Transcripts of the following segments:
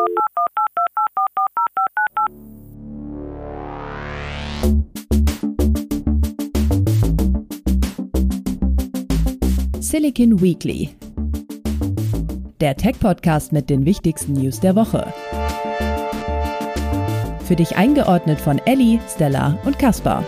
Silicon Weekly, der Tech-Podcast mit den wichtigsten News der Woche. Für dich eingeordnet von Elli, Stella und Kaspar.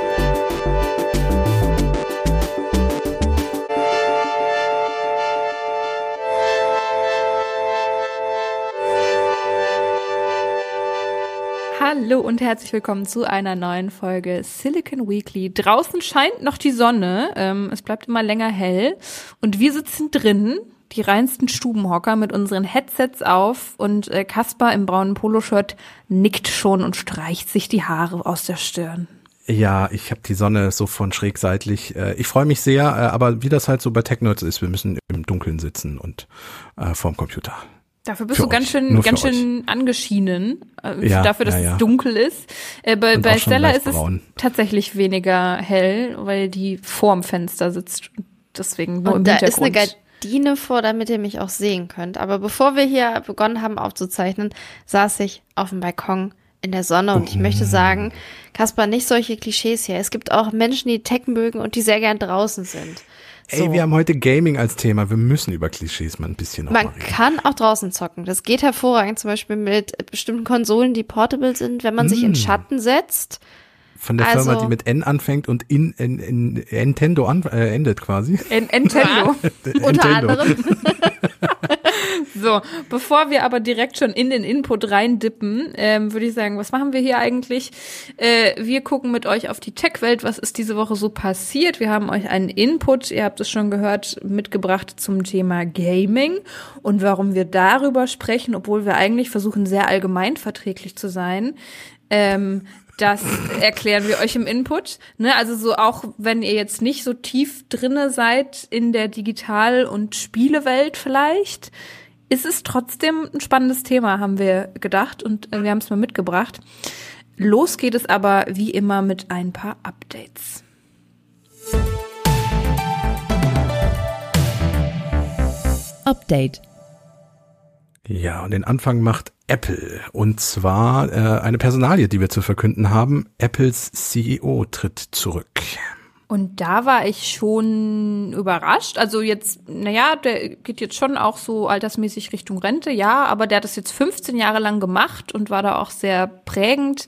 Hallo und herzlich willkommen zu einer neuen Folge Silicon Weekly. Draußen scheint noch die Sonne, es bleibt immer länger hell und wir sitzen drin, die reinsten Stubenhocker mit unseren Headsets auf und Kaspar im braunen Poloshirt nickt schon und streicht sich die Haare aus der Stirn. Ja, ich habe die Sonne so von schräg seitlich. Ich freue mich sehr, aber wie das halt so bei Tech-Nerds ist, wir müssen im Dunkeln sitzen und vorm Computer. Dafür bist du ganz schön angeschienen, dafür, dass es dunkel ist. Bei Stella ist es tatsächlich weniger hell, weil die vorm Fenster sitzt und deswegen nur im Hintergrund. Da ist eine Gardine vor, damit ihr mich auch sehen könnt. Aber bevor wir hier begonnen haben aufzuzeichnen, saß ich auf dem Balkon in der Sonne und ich möchte sagen, Kaspar, nicht solche Klischees hier. Es gibt auch Menschen, die Tech mögen und die sehr gern draußen sind. So. Ey, wir haben heute Gaming als Thema. Wir müssen über Klischees mal ein bisschen noch mal reden. Man kann auch draußen zocken. Das geht hervorragend, zum Beispiel mit bestimmten Konsolen, die portable sind, wenn man sich in Schatten setzt. Von der Firma, die mit N anfängt und in Nintendo endet quasi. Nintendo. Unter anderem. So, bevor wir aber direkt schon in den Input reindippen, würde ich sagen, was machen wir hier eigentlich? Wir gucken mit euch auf die Tech-Welt. Was ist diese Woche so passiert? Wir haben euch einen Input, ihr habt es schon gehört, mitgebracht zum Thema Gaming und warum wir darüber sprechen, obwohl wir eigentlich versuchen, sehr allgemeinverträglich zu sein. Das erklären wir euch im Input. Ne? Also so auch, wenn ihr jetzt nicht so tief drinne seid in der Digital- und Spielewelt vielleicht, ist es trotzdem ein spannendes Thema, haben wir gedacht und wir haben es mal mitgebracht. Los geht es aber wie immer mit ein paar Updates. Update. Ja, und den Anfang macht Apple. Und zwar eine Personalie, die wir zu verkünden haben. Apples CEO tritt zurück. Und da war ich schon überrascht. Also jetzt, der geht jetzt schon auch so altersmäßig Richtung Rente, ja, aber der hat das jetzt 15 Jahre lang gemacht und war da auch sehr prägend.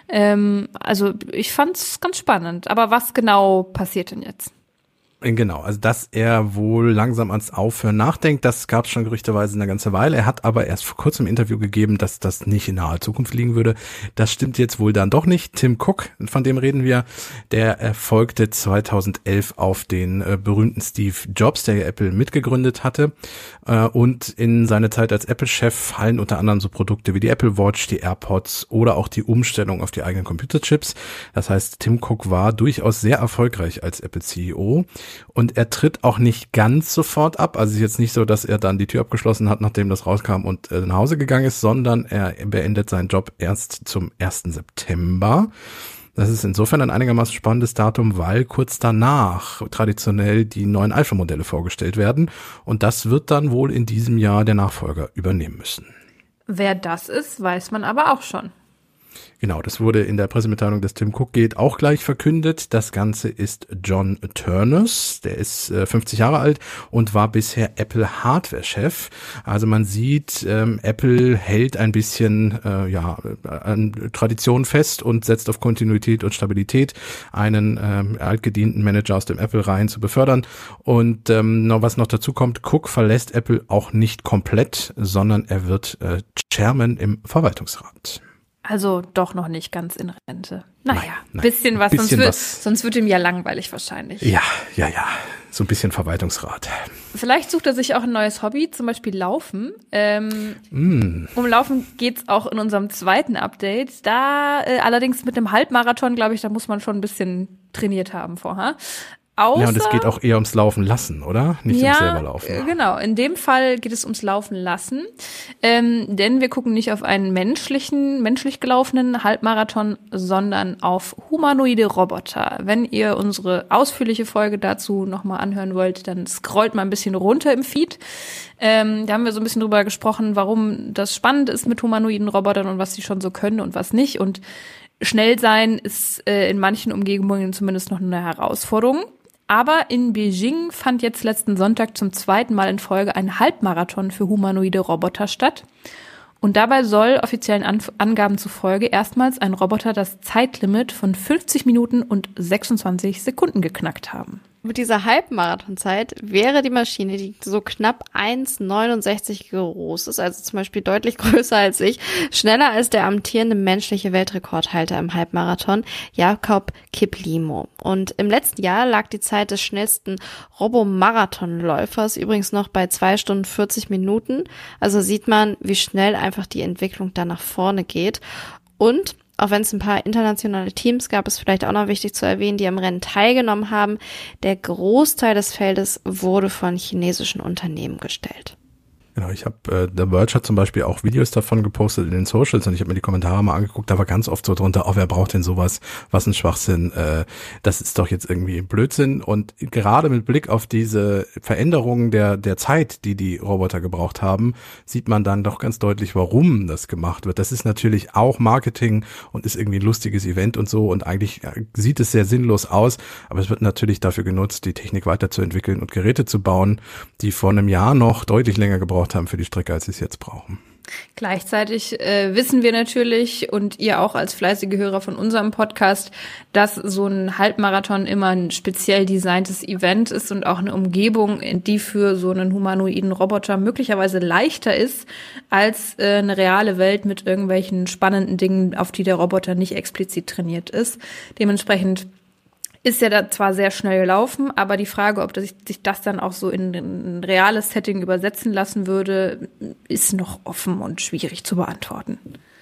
Also ich fand's ganz spannend. Aber was genau passiert denn jetzt? Genau, also dass er wohl langsam ans Aufhören nachdenkt, das gab es schon gerüchteweise eine ganze Weile. Er hat aber erst vor kurzem ein Interview gegeben, dass das nicht in naher Zukunft liegen würde. Das stimmt jetzt wohl dann doch nicht. Tim Cook, von dem reden wir, der folgte 2011 auf den berühmten Steve Jobs, der Apple mitgegründet hatte. Und in seine Zeit als Apple-Chef fallen unter anderem so Produkte wie die Apple Watch, die AirPods oder auch die Umstellung auf die eigenen Computerchips. Das heißt, Tim Cook war durchaus sehr erfolgreich als Apple-CEO. Und er tritt auch nicht ganz sofort ab. Also es ist jetzt nicht so, dass er dann die Tür abgeschlossen hat, nachdem das rauskam und nach Hause gegangen ist, sondern er beendet seinen Job erst zum 1. September. Das ist insofern ein einigermaßen spannendes Datum, weil kurz danach traditionell die neuen iPhone-Modelle vorgestellt werden. Und das wird dann wohl in diesem Jahr der Nachfolger übernehmen müssen. Wer das ist, weiß man aber auch schon. Genau, das wurde in der Pressemitteilung, dass Tim Cook geht, auch gleich verkündet. Das Ganze ist John Ternus, der ist 50 Jahre alt und war bisher Apple Hardware-Chef. Also man sieht, Apple hält ein bisschen an Tradition fest und setzt auf Kontinuität und Stabilität, einen altgedienten Manager aus dem Apple-Reihen zu befördern. Und was noch dazu kommt, Cook verlässt Apple auch nicht komplett, sondern er wird Chairman im Verwaltungsrat. Also doch noch nicht ganz in Rente. Naja, nein, bisschen was, sonst wird ihm ja langweilig wahrscheinlich. Ja, so ein bisschen Verwaltungsrat. Vielleicht sucht er sich auch ein neues Hobby, zum Beispiel Laufen. Um Laufen geht's auch in unserem zweiten Update. Da allerdings mit einem Halbmarathon, glaube ich, da muss man schon ein bisschen trainiert haben vorher. Außer, ja, und es geht auch eher ums Laufen lassen, oder? Nicht ums selber laufen. Genau. In dem Fall geht es ums Laufen lassen. Denn wir gucken nicht auf einen menschlich gelaufenen Halbmarathon, sondern auf humanoide Roboter. Wenn ihr unsere ausführliche Folge dazu nochmal anhören wollt, dann scrollt mal ein bisschen runter im Feed. Da haben wir so ein bisschen drüber gesprochen, warum das spannend ist mit humanoiden Robotern und was sie schon so können und was nicht. Und schnell sein ist in manchen Umgebungen zumindest noch eine Herausforderung. Aber in Beijing fand jetzt letzten Sonntag zum 2. Mal in Folge ein Halbmarathon für humanoide Roboter statt. Und dabei soll offiziellen Angaben zufolge erstmals ein Roboter das Zeitlimit von 50 Minuten und 26 Sekunden geknackt haben. Mit dieser Halbmarathonzeit wäre die Maschine, die so knapp 1,69 groß ist, also zum Beispiel deutlich größer als ich, schneller als der amtierende menschliche Weltrekordhalter im Halbmarathon, Jakob Kiplimo. Und im letzten Jahr lag die Zeit des schnellsten Robomarathonläufers übrigens noch bei 2 Stunden 40 Minuten. Also sieht man, wie schnell einfach die Entwicklung da nach vorne geht. Und auch wenn es ein paar internationale Teams gab, ist vielleicht auch noch wichtig zu erwähnen, die am Rennen teilgenommen haben. Der Großteil des Feldes wurde von chinesischen Unternehmen gestellt. Genau, ich habe, The Verge hat zum Beispiel auch Videos davon gepostet in den Socials und ich habe mir die Kommentare mal angeguckt, da war ganz oft so drunter, wer braucht denn sowas, was ein Schwachsinn, das ist doch jetzt irgendwie Blödsinn. Und gerade mit Blick auf diese Veränderungen der Zeit, die Roboter gebraucht haben, sieht man dann doch ganz deutlich, warum das gemacht wird. Das ist natürlich auch Marketing und ist irgendwie ein lustiges Event und so und eigentlich sieht es sehr sinnlos aus, aber es wird natürlich dafür genutzt, die Technik weiterzuentwickeln und Geräte zu bauen, die vor einem Jahr noch deutlich länger gebraucht haben für die Strecke, als sie es jetzt brauchen. Gleichzeitig wissen wir natürlich und ihr auch als fleißige Hörer von unserem Podcast, dass so ein Halbmarathon immer ein speziell designtes Event ist und auch eine Umgebung, die für so einen humanoiden Roboter möglicherweise leichter ist als eine reale Welt mit irgendwelchen spannenden Dingen, auf die der Roboter nicht explizit trainiert ist. Dementsprechend ist ja da zwar sehr schnell gelaufen, aber die Frage, ob sich das dann auch so in ein reales Setting übersetzen lassen würde, ist noch offen und schwierig zu beantworten.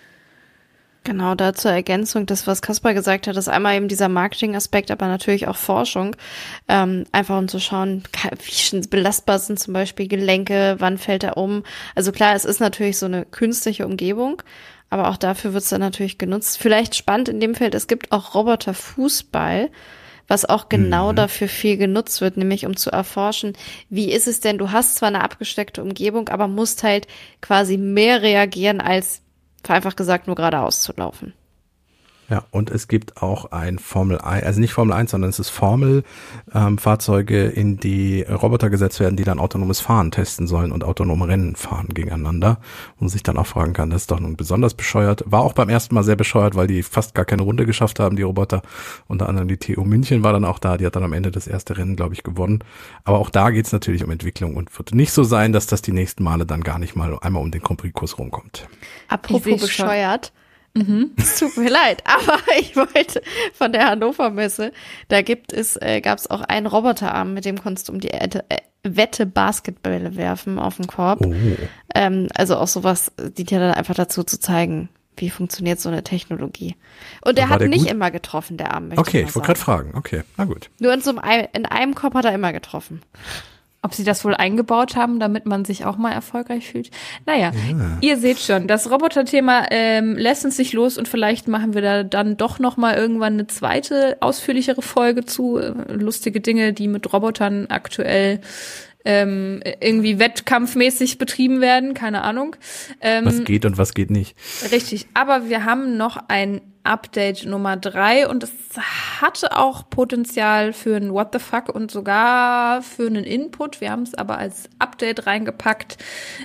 Genau, da zur Ergänzung, das, was Kaspar gesagt hat, ist einmal eben dieser Marketing-Aspekt, aber natürlich auch Forschung. Einfach um zu schauen, wie belastbar sind zum Beispiel Gelenke, wann fällt er um. Also klar, es ist natürlich so eine künstliche Umgebung, aber auch dafür wird es dann natürlich genutzt. Vielleicht spannend in dem Feld, es gibt auch Roboterfußball, was auch genau dafür viel genutzt wird, nämlich um zu erforschen, wie ist es denn, du hast zwar eine abgesteckte Umgebung, aber musst halt quasi mehr reagieren, als einfach gesagt nur geradeaus zu laufen. Ja, und es gibt auch ein Formel 1, also nicht Formel 1, sondern es ist Formel-Fahrzeuge, in die Roboter gesetzt werden, die dann autonomes Fahren testen sollen und autonome Rennen fahren gegeneinander. Wo man sich dann auch fragen kann, das ist doch nun besonders bescheuert. War auch beim ersten Mal sehr bescheuert, weil die fast gar keine Runde geschafft haben, die Roboter. Unter anderem die TU München war dann auch da, die hat dann am Ende das erste Rennen, glaube ich, gewonnen. Aber auch da geht's natürlich um Entwicklung und wird nicht so sein, dass das die nächsten Male dann gar nicht mal einmal um den Grand Prix-Kurs rumkommt. Apropos bescheuert. Es tut mir leid, aber ich wollte von der Hannover Messe, da gab's auch einen Roboterarm, mit dem konntest du um die Wette Basketbälle werfen auf den Korb. Oh. Also auch sowas dient ja dann einfach dazu zu zeigen, wie funktioniert so eine Technologie. Und der hat nicht immer getroffen, der Arm. Okay, ich wollte gerade fragen. Okay, na gut. Nur in einem Korb hat er immer getroffen. Ob sie das wohl eingebaut haben, damit man sich auch mal erfolgreich fühlt. Naja, Ihr seht schon, das Roboter-Thema lässt uns nicht los und vielleicht machen wir da dann doch noch mal irgendwann eine zweite, ausführlichere Folge zu. Lustige Dinge, die mit Robotern aktuell irgendwie wettkampfmäßig betrieben werden, keine Ahnung. Was geht und was geht nicht. Richtig, aber wir haben noch ein Update Nummer 3 und es hatte auch Potenzial für ein What the fuck und sogar für einen Input. Wir haben es aber als Update reingepackt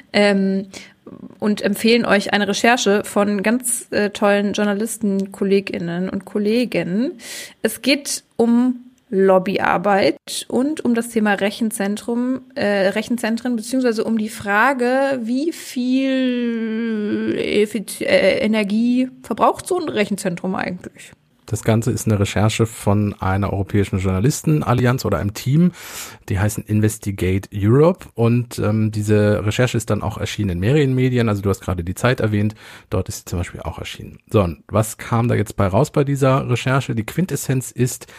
und empfehlen euch eine Recherche von ganz tollen Journalisten, KollegInnen und Kollegen. Es geht um Lobbyarbeit und um das Thema Rechenzentren, beziehungsweise um die Frage, wie viel Energie verbraucht so ein Rechenzentrum eigentlich? Das Ganze ist eine Recherche von einer europäischen Journalistenallianz oder einem Team, die heißen Investigate Europe und diese Recherche ist dann auch erschienen in mehreren Medien, also du hast gerade die Zeit erwähnt, dort ist sie zum Beispiel auch erschienen. So, und was kam da jetzt bei raus bei dieser Recherche? Die Quintessenz ist,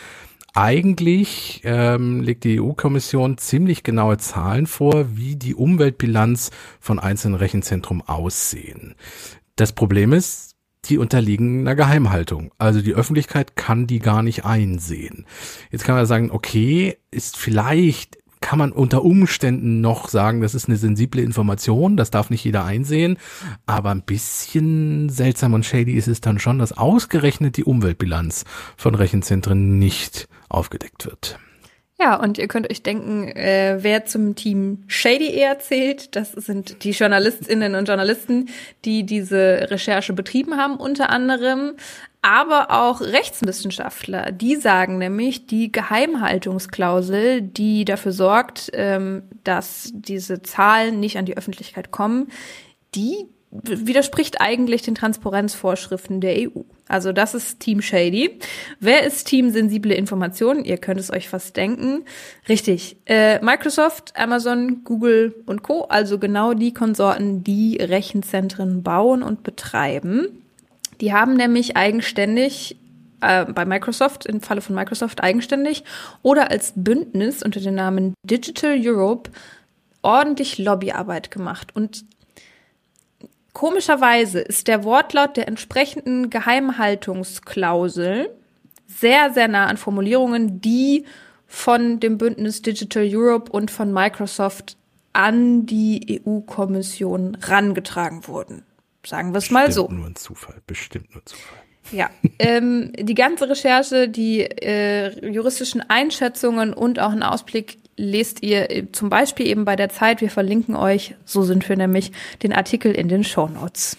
eigentlich legt die EU-Kommission ziemlich genaue Zahlen vor, wie die Umweltbilanz von einzelnen Rechenzentren aussehen. Das Problem ist, die unterliegen einer Geheimhaltung. Also die Öffentlichkeit kann die gar nicht einsehen. Jetzt kann man sagen, okay, kann man unter Umständen noch sagen, das ist eine sensible Information, das darf nicht jeder einsehen, aber ein bisschen seltsam und shady ist es dann schon, dass ausgerechnet die Umweltbilanz von Rechenzentren nicht aufgedeckt wird. Ja, und ihr könnt euch denken, wer zum Team Shady eher zählt. Das sind die Journalistinnen und Journalisten, die diese Recherche betrieben haben, unter anderem. Aber auch Rechtswissenschaftler, die sagen nämlich, die Geheimhaltungsklausel, die dafür sorgt, dass diese Zahlen nicht an die Öffentlichkeit kommen, die widerspricht eigentlich den Transparenzvorschriften der EU. Also das ist Team Shady. Wer ist Team sensible Informationen? Ihr könnt es euch fast denken. Richtig. Microsoft, Amazon, Google und Co. Also genau die Konsorten, die Rechenzentren bauen und betreiben. Die haben nämlich eigenständig, bei Microsoft, im Falle von Microsoft eigenständig oder als Bündnis unter dem Namen Digital Europe ordentlich Lobbyarbeit gemacht. Und komischerweise ist der Wortlaut der entsprechenden Geheimhaltungsklausel sehr, sehr nah an Formulierungen, die von dem Bündnis Digital Europe und von Microsoft an die EU-Kommission rangetragen wurden. Sagen wir es mal so. Bestimmt nur Zufall. Ja, die ganze Recherche, die juristischen Einschätzungen und auch einen Ausblick lest ihr zum Beispiel eben bei der Zeit. Wir verlinken euch, so sind wir nämlich, den Artikel in den Shownotes.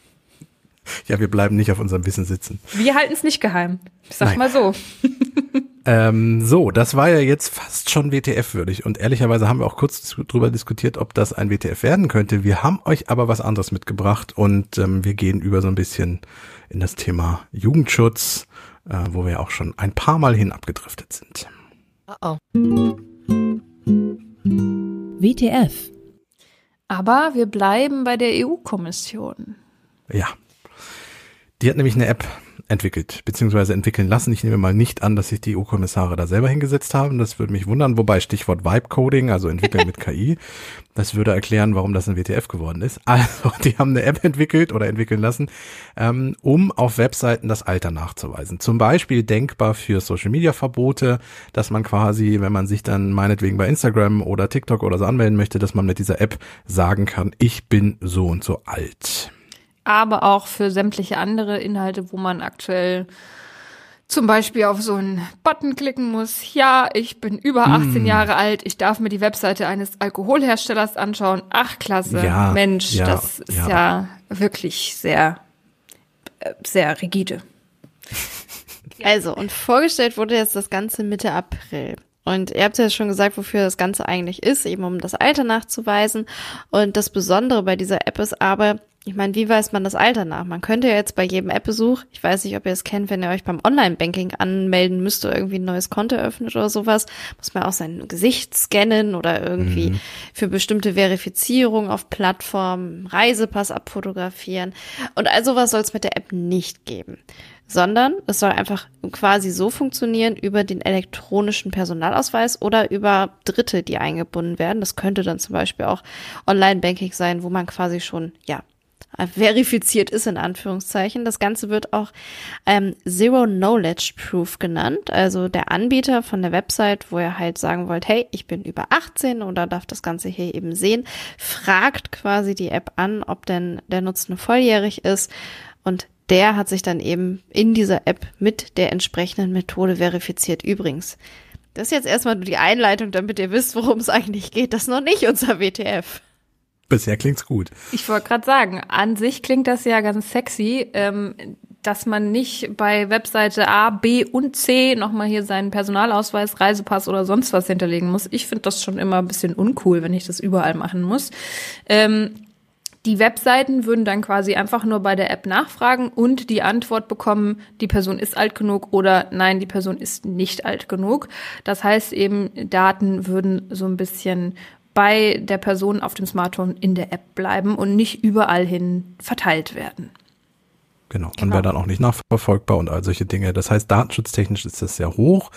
Ja, wir bleiben nicht auf unserem Wissen sitzen. Wir halten es nicht geheim. Ich sag mal so. So, das war ja jetzt fast schon WTF-würdig und ehrlicherweise haben wir auch kurz drüber diskutiert, ob das ein WTF werden könnte. Wir haben euch aber was anderes mitgebracht und wir gehen über so ein bisschen in das Thema Jugendschutz, wo wir auch schon ein paar Mal hin abgedriftet sind. WTF. Aber wir bleiben bei der EU-Kommission. Ja, die hat nämlich eine App entwickelt, beziehungsweise entwickeln lassen. Ich nehme mal nicht an, dass sich die EU-Kommissare da selber hingesetzt haben. Das würde mich wundern. Wobei Stichwort Vibe-Coding, also entwickeln mit KI, das würde erklären, warum das ein WTF geworden ist. Also, die haben eine App entwickelt oder entwickeln lassen, um auf Webseiten das Alter nachzuweisen. Zum Beispiel denkbar für Social-Media-Verbote, dass man quasi, wenn man sich dann meinetwegen bei Instagram oder TikTok oder so anmelden möchte, dass man mit dieser App sagen kann, ich bin so und so alt. Aber auch für sämtliche andere Inhalte, wo man aktuell zum Beispiel auf so einen Button klicken muss. Ja, ich bin über 18 Jahre alt, ich darf mir die Webseite eines Alkoholherstellers anschauen. Ach, klasse, ja, Mensch, das ist ja wirklich sehr, sehr rigide. Also, und vorgestellt wurde jetzt das Ganze Mitte April. Und ihr habt ja schon gesagt, wofür das Ganze eigentlich ist, eben um das Alter nachzuweisen. Und das Besondere bei dieser App ist aber, ich meine, wie weist man das Alter nach? Man könnte ja jetzt bei jedem App-Besuch, ich weiß nicht, ob ihr es kennt, wenn ihr euch beim Online-Banking anmelden müsst oder irgendwie ein neues Konto öffnet oder sowas, muss man auch sein Gesicht scannen oder irgendwie für bestimmte Verifizierung auf Plattformen Reisepass abfotografieren. Und all sowas soll es mit der App nicht geben, sondern es soll einfach quasi so funktionieren über den elektronischen Personalausweis oder über Dritte, die eingebunden werden. Das könnte dann zum Beispiel auch Online-Banking sein, wo man quasi schon, verifiziert ist, in Anführungszeichen. Das Ganze wird auch Zero-Knowledge-Proof genannt. Also der Anbieter von der Website, wo ihr halt sagen wollt, hey, ich bin über 18 oder darf das Ganze hier eben sehen, fragt quasi die App an, ob denn der Nutzende volljährig ist. Und der hat sich dann eben in dieser App mit der entsprechenden Methode verifiziert. Übrigens, das ist jetzt erstmal nur die Einleitung, damit ihr wisst, worum es eigentlich geht. Das ist noch nicht unser WTF. Bisher klingt's gut. Ich wollte gerade sagen, an sich klingt das ja ganz sexy, dass man nicht bei Webseite A, B und C nochmal hier seinen Personalausweis, Reisepass oder sonst was hinterlegen muss. Ich finde das schon immer ein bisschen uncool, wenn ich das überall machen muss. Die Webseiten würden dann quasi einfach nur bei der App nachfragen und die Antwort bekommen, die Person ist alt genug oder nein, die Person ist nicht alt genug. Das heißt eben, Daten würden so ein bisschen bei der Person auf dem Smartphone in der App bleiben und nicht überall hin verteilt werden. Genau. Und wäre dann auch nicht nachverfolgbar und all solche Dinge. Das heißt, datenschutztechnisch ist das sehr hoch.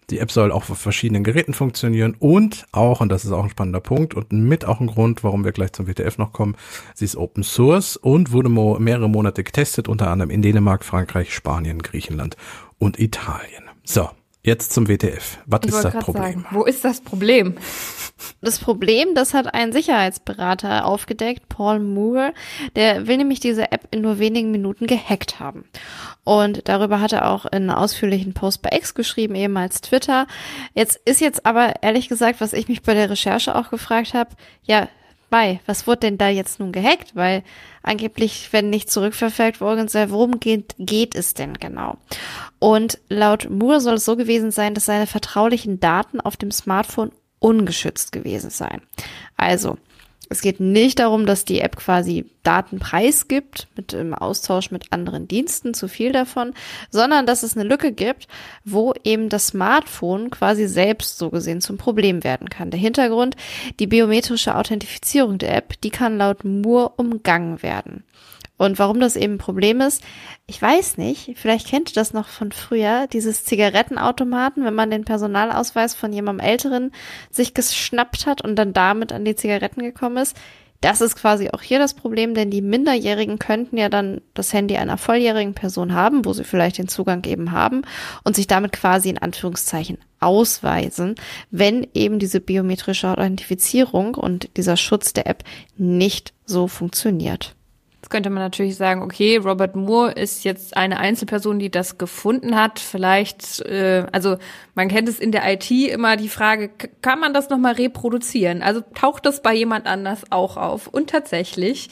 Die App soll auch auf verschiedenen Geräten funktionieren und auch, und das ist auch ein spannender Punkt und mit auch ein Grund, warum wir gleich zum WTF noch kommen, sie ist Open Source und wurde mehrere Monate getestet, unter anderem in Dänemark, Frankreich, Spanien, Griechenland und Italien. So, jetzt zum WTF. Was ist das Problem? Sagen, wo ist das Problem? Das Problem, das hat ein Sicherheitsberater aufgedeckt, Paul Moore, der will nämlich diese App in nur wenigen Minuten gehackt haben. Und darüber hat er auch in einen ausführlichen Post bei X geschrieben, ehemals Twitter. Jetzt aber ehrlich gesagt, was ich mich bei der Recherche auch gefragt habe, ja, was wurde denn da jetzt nun gehackt? Weil angeblich, wenn nicht zurückverfolgt worden sei, worum geht es denn genau? Und laut Moore soll es so gewesen sein, dass seine vertraulichen Daten auf dem Smartphone ungeschützt gewesen seien. Also, es geht nicht darum, dass die App quasi Daten preisgibt, im Austausch mit anderen Diensten, zu viel davon, sondern dass es eine Lücke gibt, wo eben das Smartphone quasi selbst so gesehen zum Problem werden kann. Der Hintergrund, die biometrische Authentifizierung der App, die kann laut Moore umgangen werden. Und warum das eben ein Problem ist, ich weiß nicht, vielleicht kennt ihr das noch von früher, dieses Zigarettenautomaten, wenn man den Personalausweis von jemandem Älteren sich geschnappt hat und dann damit an die Zigaretten gekommen ist. Das ist quasi auch hier das Problem, denn die Minderjährigen könnten ja dann das Handy einer volljährigen Person haben, wo sie vielleicht den Zugang eben haben und sich damit quasi in Anführungszeichen ausweisen, wenn eben diese biometrische Authentifizierung und dieser Schutz der App nicht so funktioniert. Jetzt könnte man natürlich sagen, okay, Robert Moore ist jetzt eine Einzelperson, die das gefunden hat. Vielleicht, also man kennt es in der IT immer die Frage, kann man das nochmal reproduzieren? Also taucht das bei jemand anders auch auf? Und tatsächlich,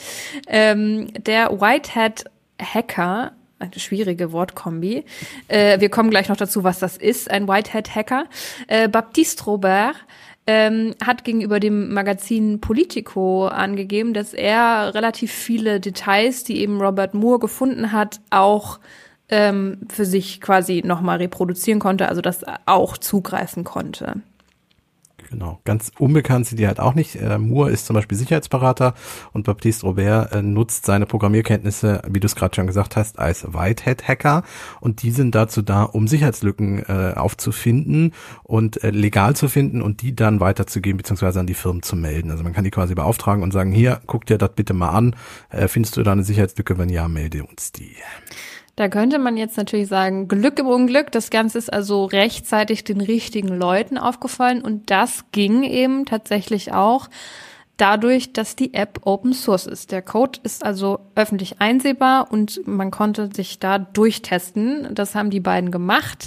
der Whitehead-Hacker, eine schwierige Wortkombi, wir kommen gleich noch dazu, was das ist, ein Whitehead-Hacker, Baptiste Robert, hat gegenüber dem Magazin Politico angegeben, dass er relativ viele Details, die eben Robert Moore gefunden hat, auch für sich quasi nochmal reproduzieren konnte, also das auch zugreifen konnte. Genau, ganz unbekannt sind die halt auch nicht. Moore ist zum Beispiel Sicherheitsberater und Baptiste Robert nutzt seine Programmierkenntnisse, wie du es gerade schon gesagt hast, als Whitehead-Hacker und die sind dazu da, um Sicherheitslücken aufzufinden und legal zu finden und die dann weiterzugeben beziehungsweise an die Firmen zu melden. Also man kann die quasi beauftragen und sagen, hier, guck dir das bitte mal an, findest du da eine Sicherheitslücke? Wenn ja, melde uns die. Da könnte man jetzt natürlich sagen, Glück im Unglück. Das Ganze ist also rechtzeitig den richtigen Leuten aufgefallen und das ging eben tatsächlich auch dadurch, dass die App Open Source ist. Der Code ist also öffentlich einsehbar und man konnte sich da durchtesten. Das haben die beiden gemacht.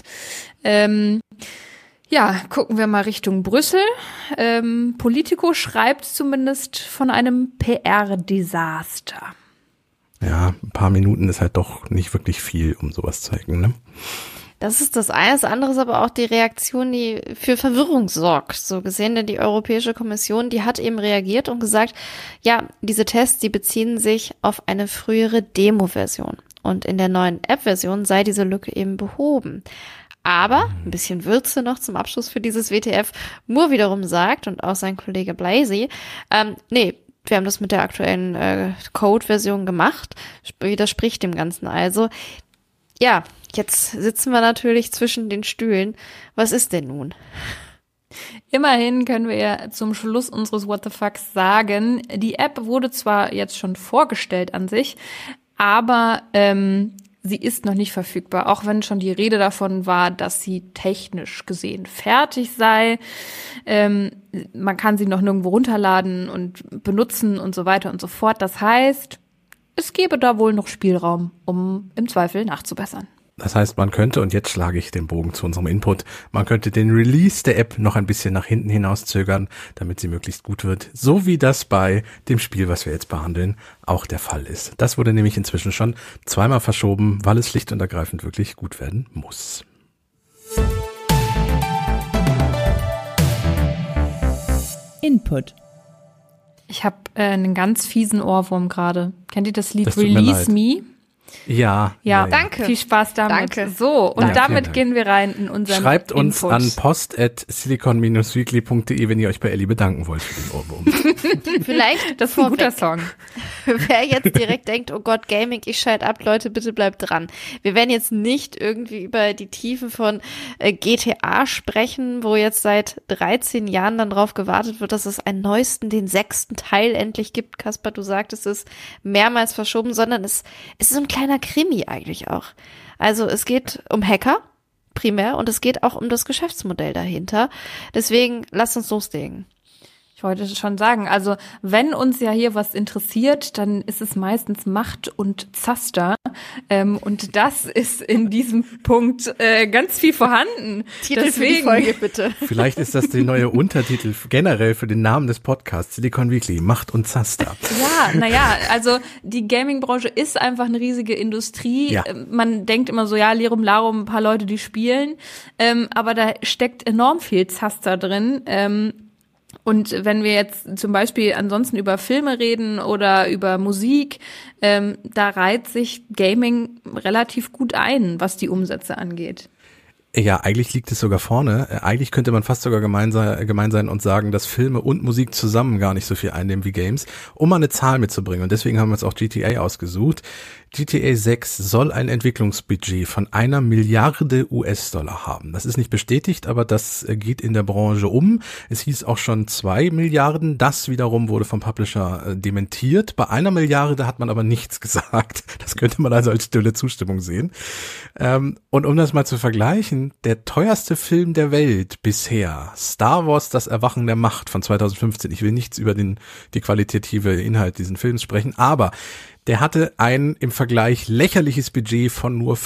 Ja, gucken wir mal Richtung Brüssel. Politico schreibt zumindest von einem PR-Desaster. Ja, ein paar Minuten ist halt doch nicht wirklich viel, um sowas zu hacken, ne? Das ist das eine. Das andere ist aber auch die Reaktion, die für Verwirrung sorgt. So gesehen, denn die Europäische Kommission, die hat eben reagiert und gesagt, ja, diese Tests, die beziehen sich auf eine frühere Demo-Version. Und in der neuen App-Version sei diese Lücke eben behoben. Aber, ein bisschen Würze noch zum Abschluss für dieses WTF, Moore wiederum sagt, und auch sein Kollege Blasey, nee, wir haben das mit der aktuellen Code-Version gemacht, widerspricht dem Ganzen also. Ja, jetzt sitzen wir natürlich zwischen den Stühlen. Was ist denn nun? Immerhin können wir ja zum Schluss unseres What the Fucks sagen, die App wurde zwar jetzt schon vorgestellt an sich, aber sie ist noch nicht verfügbar, auch wenn schon die Rede davon war, dass sie technisch gesehen fertig sei. Man kann sie noch nirgendwo runterladen und benutzen und so weiter und so fort. Das heißt, es gäbe da wohl noch Spielraum, um im Zweifel nachzubessern. Das heißt, man könnte, und jetzt schlage ich den Bogen zu unserem Input, man könnte den Release der App noch ein bisschen nach hinten hinaus zögern, damit sie möglichst gut wird, so wie das bei dem Spiel, was wir jetzt behandeln, auch der Fall ist. Das wurde nämlich inzwischen schon zweimal verschoben, weil es schlicht und ergreifend wirklich gut werden muss. Input. Ich habe einen ganz fiesen Ohrwurm gerade. Kennt ihr das Lied Das tut mir Release leid. Me? Ja. Danke. Viel Spaß damit. Danke. So, und Ja, damit vielen Dank. gehen wir rein in unseren Schreibt uns Input. an post@silicon-weekly.de, wenn ihr euch bei Ellie bedanken wollt für den Ohrwurm. Vielleicht Das ist ein guter Song. Wer jetzt direkt denkt, oh Gott, Gaming, ich schalte ab, Leute, bitte bleibt dran. Wir werden jetzt nicht irgendwie über die Tiefen von GTA sprechen, wo jetzt seit 13 Jahren dann drauf gewartet wird, dass es einen neuesten, den 6. Teil endlich gibt. Kaspar, du sagtest es, mehrmals verschoben, sondern es ist so ein kleiner Krimi eigentlich auch. Also es geht um Hacker primär und es geht auch um das Geschäftsmodell dahinter. Deswegen lasst uns loslegen. Ich wollte schon sagen, also wenn uns ja hier was interessiert, dann ist es meistens Macht und Zaster. Und das ist in diesem Punkt ganz viel vorhanden. Titel für die Folge, bitte. Vielleicht ist das der neue Untertitel generell für den Namen des Podcasts, Silicon Weekly, Macht und Zaster. Ja, naja, also die Gaming-Branche ist einfach eine riesige Industrie. Ja. Man denkt immer so, ja, Lirum Larum, ein paar Leute, die spielen. Aber da steckt enorm viel Zaster drin. Und wenn wir jetzt zum Beispiel ansonsten über Filme reden oder über Musik, da reiht sich Gaming relativ gut ein, was die Umsätze angeht. Ja, eigentlich liegt es sogar vorne. Eigentlich könnte man fast sogar gemein sein und sagen, dass Filme und Musik zusammen gar nicht so viel einnehmen wie Games, um mal eine Zahl mitzubringen. Und deswegen haben wir uns auch GTA ausgesucht. GTA 6 soll ein Entwicklungsbudget von 1 Milliarde US-Dollar haben. Das ist nicht bestätigt, aber das geht in der Branche um. Es hieß auch schon 2 Milliarden. Das wiederum wurde vom Publisher dementiert. Bei 1 Milliarde hat man aber nichts gesagt. Das könnte man also als stille Zustimmung sehen. Und um das mal zu vergleichen, der teuerste Film der Welt bisher, Star Wars, das Erwachen der Macht von 2015. Ich will nichts über die qualitative Inhalt dieses Films sprechen, aber der hatte ein im Vergleich lächerliches Budget von nur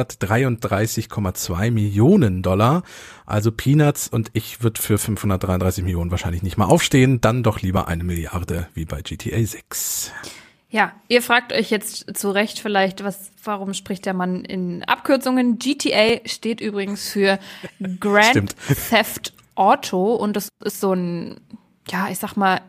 533,2 Millionen Dollar. Also Peanuts, und ich würde für 533 Millionen wahrscheinlich nicht mal aufstehen. Dann doch lieber 1 Milliarde wie bei GTA 6. Ja, ihr fragt euch jetzt zu Recht vielleicht, warum spricht der Mann in Abkürzungen? GTA steht übrigens für Grand Theft Auto und das ist so ein, ja, ich sag mal,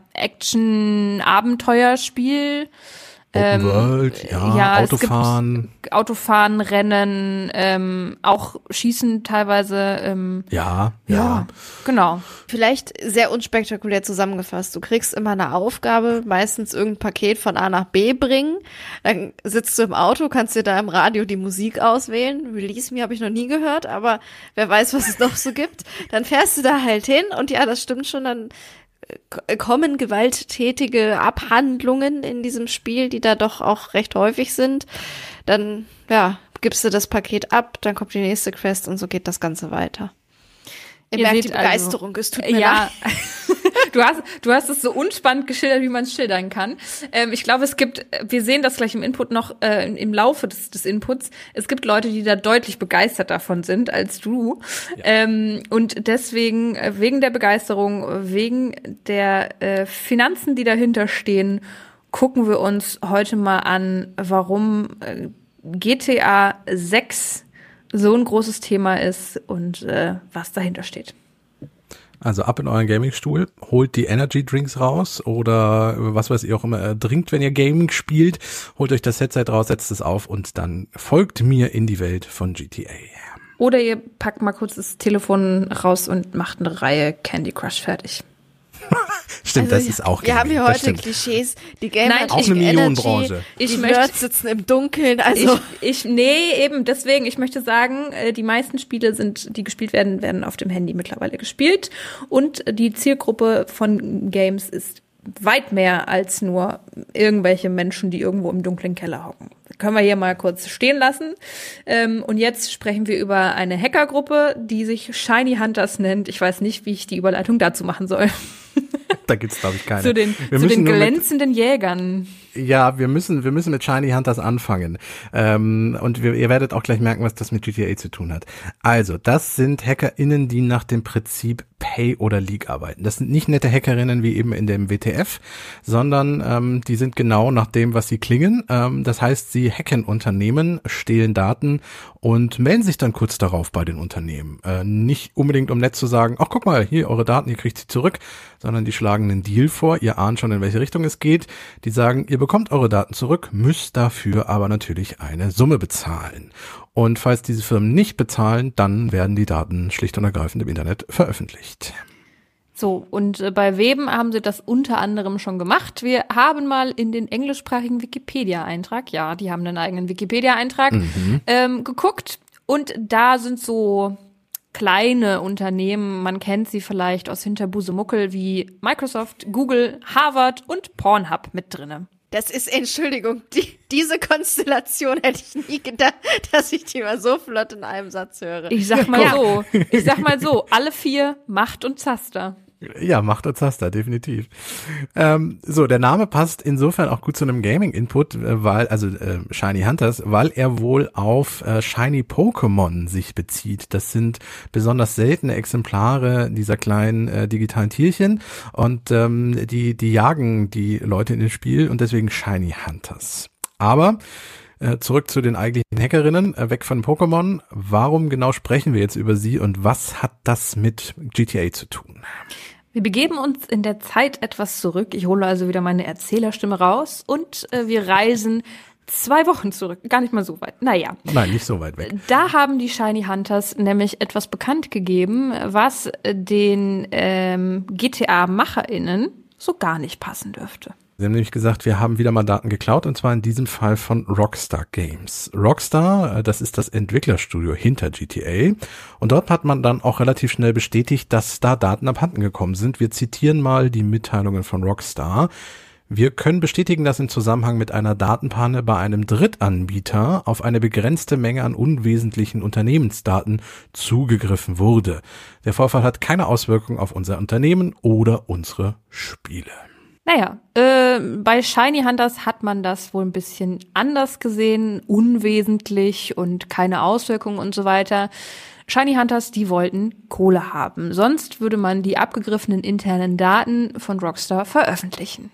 Action-Abenteuerspiel. Open World, ja, Autofahren. Autofahren, Rennen, auch Schießen teilweise. Ja, genau. Vielleicht sehr unspektakulär zusammengefasst. Du kriegst immer eine Aufgabe, meistens irgendein Paket von A nach B bringen. Dann sitzt du im Auto, kannst dir da im Radio die Musik auswählen. Release Me habe ich noch nie gehört, aber wer weiß, was es noch so gibt. Dann fährst du da halt hin und ja, das stimmt schon, dann kommen gewalttätige Abhandlungen in diesem Spiel, die da doch auch recht häufig sind. Dann, ja, gibst du das Paket ab, dann kommt die nächste Quest und so geht das Ganze weiter. Ihr merkt die Begeisterung, es tut mir leid. Du hast es so unspannend geschildert, wie man es schildern kann. Ich glaube, wir sehen das gleich im Input noch, im Laufe des Inputs, es gibt Leute, die da deutlich begeistert davon sind als du. Ja. Und deswegen, wegen der Begeisterung, wegen der Finanzen, die dahinter stehen, gucken wir uns heute mal an, warum GTA 6 so ein großes Thema ist und was dahinter steht. Also ab in euren Gaming-Stuhl, holt die Energy-Drinks raus oder was weiß ich auch immer, trinkt, wenn ihr Gaming spielt, holt euch das Headset raus, setzt es auf und dann folgt mir in die Welt von GTA. Oder ihr packt mal kurz das Telefon raus und macht eine Reihe Candy Crush fertig. Stimmt, also, das ist auch wir haben hier heute Klischees, die Gamer auch eine Millionenbranche. Die Nerds sitzen im Dunkeln, also deswegen, ich möchte sagen, die meisten Spiele die gespielt werden auf dem Handy mittlerweile gespielt und die Zielgruppe von Games ist weit mehr als nur irgendwelche Menschen, die irgendwo im dunklen Keller hocken. Können wir hier mal kurz stehen lassen. Und jetzt sprechen wir über eine Hackergruppe, die sich Shiny Hunters nennt. Ich weiß nicht, wie ich die Überleitung dazu machen soll. Da gibt's, glaube ich, keine. Zu den glänzenden Jägern. Ja, wir müssen mit Shiny Hunters anfangen. Und ihr werdet auch gleich merken, was das mit GTA zu tun hat. Also, das sind HackerInnen, die nach dem Prinzip Pay oder Leak arbeiten. Das sind nicht nette Hackerinnen wie eben in dem WTF, sondern die sind genau nach dem, was sie klingen. Das heißt, sie hacken Unternehmen, stehlen Daten und melden sich dann kurz darauf bei den Unternehmen. Nicht unbedingt, um nett zu sagen, ach, guck mal, hier eure Daten, ihr kriegt sie zurück, sondern die schlagen schlagen einen Deal vor. Ihr ahnt schon, in welche Richtung es geht. Die sagen, ihr bekommt eure Daten zurück, müsst dafür aber natürlich eine Summe bezahlen. Und falls diese Firmen nicht bezahlen, dann werden die Daten schlicht und ergreifend im Internet veröffentlicht. So, und bei wem haben sie das unter anderem schon gemacht? Wir haben mal in den englischsprachigen Wikipedia-Eintrag, ja, die haben einen eigenen Wikipedia-Eintrag, geguckt. Und da sind so kleine Unternehmen, man kennt sie vielleicht aus Hinterbusemuckel, wie Microsoft, Google, Harvard und Pornhub mit drinne. Das ist, Entschuldigung, diese Konstellation hätte ich nie gedacht, dass ich die mal so flott in einem Satz höre. Ich sag mal so, alle 4 Macht und Zaster. Ja, Macht und Zaster, definitiv. So, der Name passt insofern auch gut zu einem Gaming-Input, Shiny Hunters, weil er wohl auf Shiny Pokémon sich bezieht. Das sind besonders seltene Exemplare dieser kleinen digitalen Tierchen und die jagen die Leute in dem Spiel und deswegen Shiny Hunters. Aber zurück zu den eigentlichen Hackerinnen, weg von Pokémon. Warum genau sprechen wir jetzt über sie und was hat das mit GTA zu tun? Wir begeben uns in der Zeit etwas zurück. Ich hole also wieder meine Erzählerstimme raus und wir reisen 2 Wochen zurück. Gar nicht mal so weit. Naja. Nein, nicht so weit weg. Da haben die Shiny Hunters nämlich etwas bekannt gegeben, was den GTA-MacherInnen so gar nicht passen dürfte. Sie haben nämlich gesagt, wir haben wieder mal Daten geklaut und zwar in diesem Fall von Rockstar Games. Rockstar, das ist das Entwicklerstudio hinter GTA und dort hat man dann auch relativ schnell bestätigt, dass da Daten abhanden gekommen sind. Wir zitieren mal die Mitteilungen von Rockstar. Wir können bestätigen, dass im Zusammenhang mit einer Datenpanne bei einem Drittanbieter auf eine begrenzte Menge an unwesentlichen Unternehmensdaten zugegriffen wurde. Der Vorfall hat keine Auswirkung auf unser Unternehmen oder unsere Spiele. Naja, bei Shiny Hunters hat man das wohl ein bisschen anders gesehen, unwesentlich und keine Auswirkungen und so weiter. Shiny Hunters, die wollten Kohle haben, sonst würde man die abgegriffenen internen Daten von Rockstar veröffentlichen.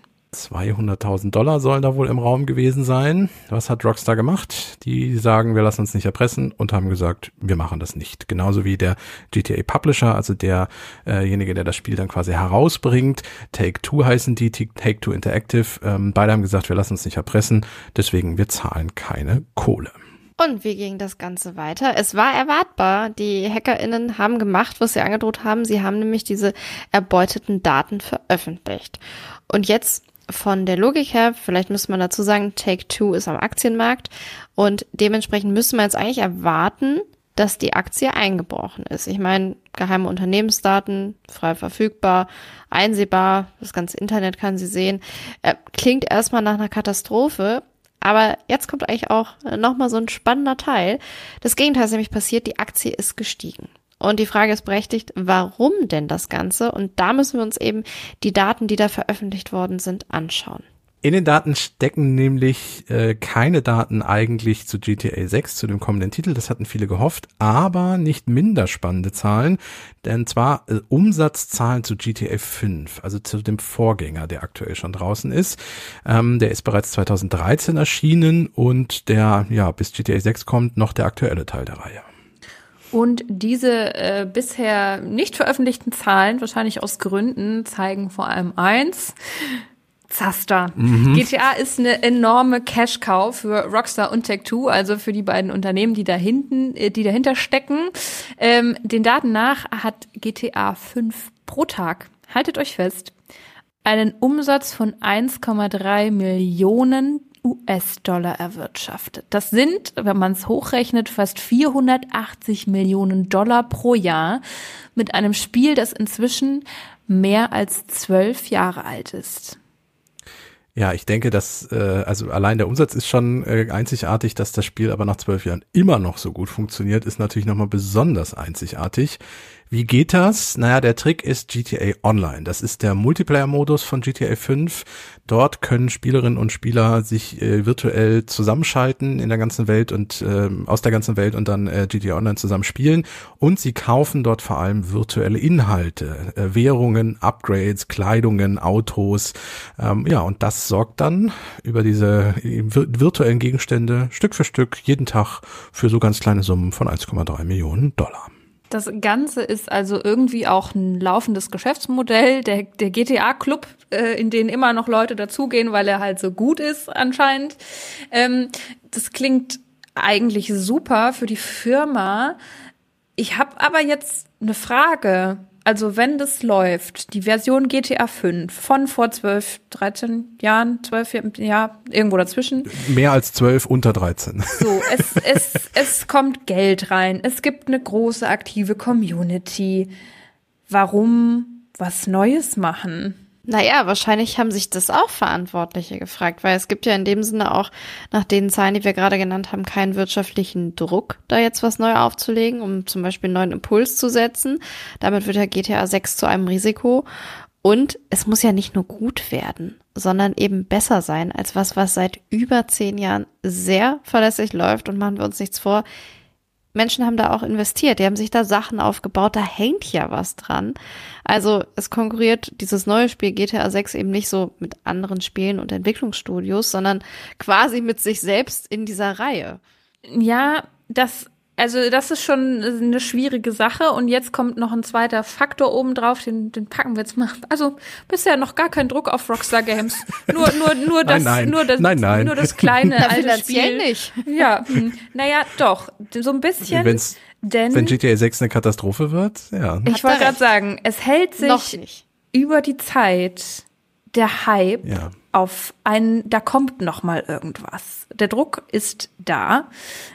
$200.000 sollen da wohl im Raum gewesen sein. Was hat Rockstar gemacht? Die sagen, wir lassen uns nicht erpressen und haben gesagt, wir machen das nicht. Genauso wie der GTA Publisher, also derjenige, der das Spiel dann quasi herausbringt. Take-Two heißen die, Take-Two Interactive. Beide haben gesagt, wir lassen uns nicht erpressen, deswegen wir zahlen keine Kohle. Und wie ging das Ganze weiter? Es war erwartbar. Die HackerInnen haben gemacht, was sie angedroht haben. Sie haben nämlich diese erbeuteten Daten veröffentlicht. Und jetzt von der Logik her, vielleicht müsste man dazu sagen, Take-Two ist am Aktienmarkt und dementsprechend müsste man jetzt eigentlich erwarten, dass die Aktie eingebrochen ist. Ich meine, geheime Unternehmensdaten, frei verfügbar, einsehbar, das ganze Internet kann sie sehen. Klingt erstmal nach einer Katastrophe, aber jetzt kommt eigentlich auch nochmal so ein spannender Teil. Das Gegenteil ist nämlich passiert, die Aktie ist gestiegen. Und die Frage ist berechtigt, warum denn das Ganze? Und da müssen wir uns eben die Daten, die da veröffentlicht worden sind, anschauen. In den Daten stecken nämlich keine Daten eigentlich zu GTA 6, zu dem kommenden Titel. Das hatten viele gehofft, aber nicht minder spannende Zahlen. Denn zwar Umsatzzahlen zu GTA 5, also zu dem Vorgänger, der aktuell schon draußen ist. Der ist bereits 2013 erschienen und der, bis GTA 6 kommt, noch der aktuelle Teil der Reihe. Und diese bisher nicht veröffentlichten Zahlen, wahrscheinlich aus Gründen, zeigen vor allem eins: Zaster. GTA ist eine enorme Cash-Cow für Rockstar und Take-Two, also für die beiden Unternehmen, die dahinter stecken. Den Daten nach hat GTA 5 pro Tag, haltet euch fest, einen Umsatz von 1,3 Millionen US-Dollar erwirtschaftet. Das sind, wenn man es hochrechnet, fast 480 Millionen Dollar pro Jahr mit einem Spiel, das inzwischen mehr als 12 Jahre alt ist. Ja, ich denke, dass also allein der Umsatz ist schon einzigartig, dass das Spiel aber nach 12 Jahren immer noch so gut funktioniert, ist natürlich nochmal besonders einzigartig. Wie geht das? Naja, der Trick ist GTA Online. Das ist der Multiplayer-Modus von GTA 5. Dort können Spielerinnen und Spieler sich virtuell zusammenschalten in der ganzen Welt und aus der ganzen Welt und dann GTA Online zusammen spielen. Und sie kaufen dort vor allem virtuelle Inhalte, Währungen, Upgrades, Kleidungen, Autos. Und das sorgt dann über diese virtuellen Gegenstände Stück für Stück jeden Tag für so ganz kleine Summen von 1,3 Millionen Dollar. Das Ganze ist also irgendwie auch ein laufendes Geschäftsmodell, der GTA-Club, in den immer noch Leute dazugehen, weil er halt so gut ist anscheinend. Das klingt eigentlich super für die Firma. Ich habe aber jetzt eine Frage. Also wenn das läuft, die Version GTA 5 von vor 12, 13 Jahren, 12 Jahren, irgendwo dazwischen. Mehr als 12, unter 13. So, es kommt Geld rein, es gibt eine große aktive Community. Warum was Neues machen? Naja, wahrscheinlich haben sich das auch Verantwortliche gefragt, weil es gibt ja in dem Sinne auch nach den Zahlen, die wir gerade genannt haben, keinen wirtschaftlichen Druck, da jetzt was neu aufzulegen, um zum Beispiel einen neuen Impuls zu setzen. Damit wird ja GTA 6 zu einem Risiko. Und es muss ja nicht nur gut werden, sondern eben besser sein als was seit über 10 Jahren sehr verlässlich läuft. Und machen wir uns nichts vor, Menschen haben da auch investiert, die haben sich da Sachen aufgebaut, da hängt ja was dran. Also es konkurriert dieses neue Spiel GTA 6 eben nicht so mit anderen Spielen und Entwicklungsstudios, sondern quasi mit sich selbst in dieser Reihe. Ja, das ist schon eine schwierige Sache und jetzt kommt noch ein zweiter Faktor obendrauf, den packen wir jetzt mal. Also bisher noch gar kein Druck auf Rockstar Games. Nur das kleine alte Spiel. Nicht. Ja, naja, doch, so ein bisschen. Wenn GTA 6 eine Katastrophe wird, ja. Ich wollte gerade sagen, es hält sich über die Zeit der Hype auf da kommt noch mal irgendwas. Der Druck ist da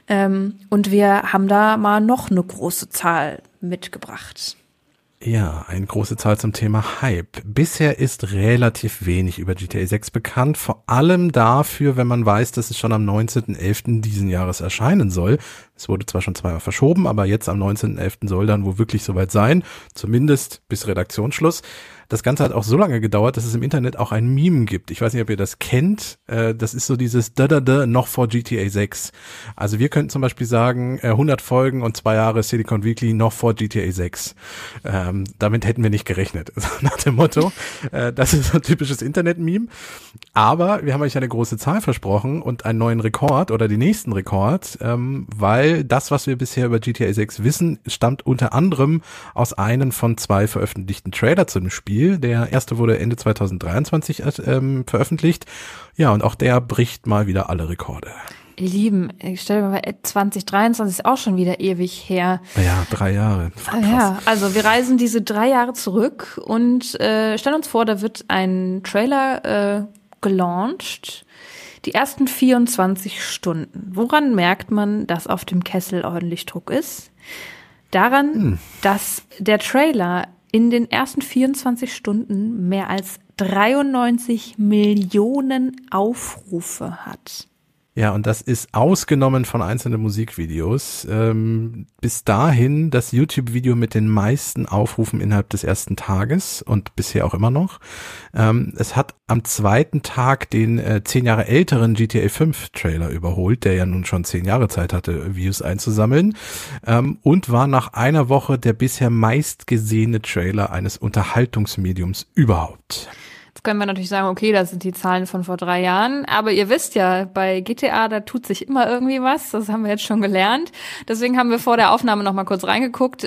und wir haben da mal noch eine große Zahl mitgebracht. Ja, eine große Zahl zum Thema Hype. Bisher ist relativ wenig über GTA 6 bekannt, vor allem dafür, wenn man weiß, dass es schon am 19.11. diesen Jahres erscheinen soll. Es wurde zwar schon zweimal verschoben, aber jetzt am 19.11. soll dann wohl wirklich soweit sein, zumindest bis Redaktionsschluss. Das Ganze hat auch so lange gedauert, dass es im Internet auch ein Meme gibt. Ich weiß nicht, ob ihr das kennt. Das ist so dieses noch vor GTA 6. Also wir könnten zum Beispiel sagen, 100 Folgen und 2 Jahre Silicon Weekly noch vor GTA 6. Damit hätten wir nicht gerechnet. Nach dem Motto, das ist so ein typisches Internet-Meme. Aber wir haben euch eine große Zahl versprochen und einen neuen Rekord oder den nächsten Rekord, weil das, was wir bisher über GTA 6 wissen, stammt unter anderem aus einem von 2 veröffentlichten Trailer zu dem Spiel. Der erste wurde Ende 2023 veröffentlicht. Ja, und auch der bricht mal wieder alle Rekorde. Ihr Lieben, ich stelle mir mal, 2023 ist auch schon wieder ewig her. Ja, 3 Jahre. Ja, also wir reisen diese 3 Jahre zurück und stellen uns vor, da wird ein Trailer gelauncht. Die ersten 24 Stunden. Woran merkt man, dass auf dem Kessel ordentlich Druck ist? Daran, dass der Trailer in den ersten 24 Stunden mehr als 93 Millionen Aufrufe hat. Ja, und das ist ausgenommen von einzelnen Musikvideos. Bis dahin das YouTube-Video mit den meisten Aufrufen innerhalb des ersten Tages und bisher auch immer noch. Es hat am zweiten Tag den 10 Jahre älteren GTA 5 Trailer überholt, der ja nun schon 10 Jahre Zeit hatte, Views einzusammeln, und war nach einer Woche der bisher meistgesehene Trailer eines Unterhaltungsmediums überhaupt. Jetzt können wir natürlich sagen, okay, das sind die Zahlen von vor 3 Jahren, aber ihr wisst ja, bei GTA, da tut sich immer irgendwie was, das haben wir jetzt schon gelernt. Deswegen haben wir vor der Aufnahme noch mal kurz reingeguckt,